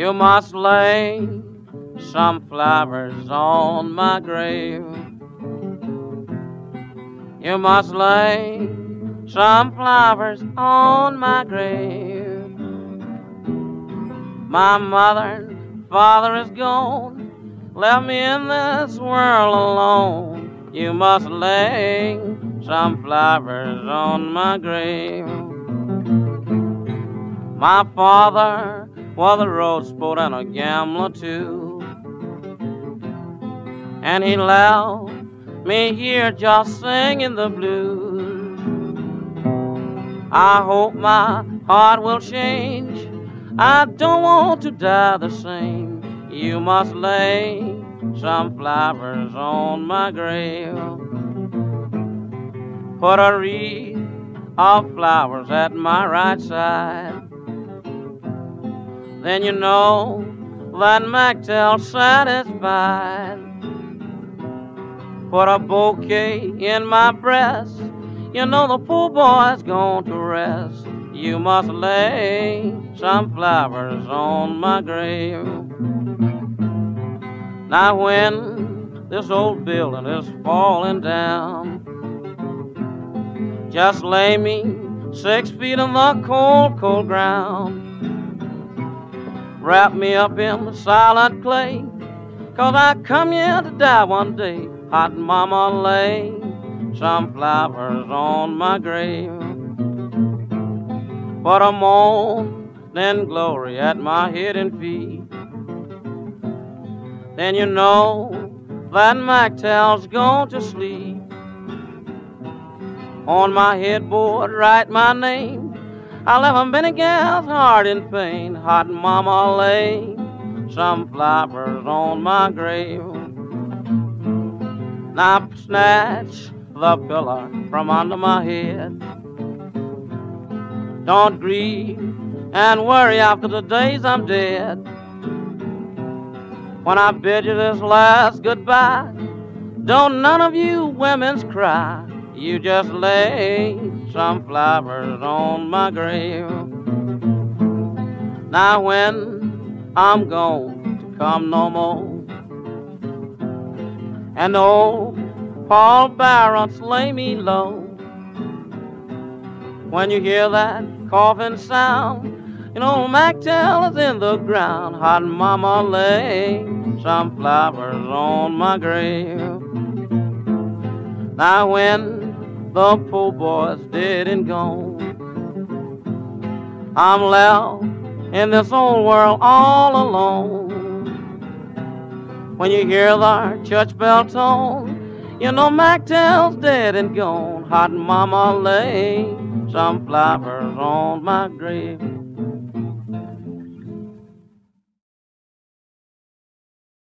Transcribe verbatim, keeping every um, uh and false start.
You must lay some flowers on my grave. You must lay some flowers on my grave. My mother and father is gone, left me in this world alone. You must lay some flowers on my grave. My father was a road sport and a gambler too, and he left me here just singing the blues. I hope my heart will change. I don't want to die the same. You must lay some flowers on my grave. Put a wreath of flowers at my right side. Then you know that McTell's satisfied. Put a bouquet in my breast. You know the poor boy's gone to rest. You must lay some flowers on my grave. Now when this old building is falling down, just lay me six feet in the cold, cold ground. Wrap me up in the silent clay, 'cause I come here to die one day. Hot mama, lay some flowers on my grave. Put a morning glory at my head and feet. Then you know that McTell's gone to sleep. On my headboard write my name. I left a many gal's heart in pain. Hot mama, lay some flowers on my grave. Now snatch the pillow from under my head. Don't grieve and worry after the days I'm dead. When I bid you this last goodbye, don't none of you women's cry. You just lay some flowers on my grave. Now when I'm gone to come no more, and old Paul Barron's lay me low, when you hear that coffin sound, you know McTell is in the ground. Hot mama, lay some flowers on my grave. Now when the poor boy's dead and gone, I'm left in this old world all alone. When you hear the church bell tone, you know McTell's dead and gone. Hot mama, lay some flowers on my grave.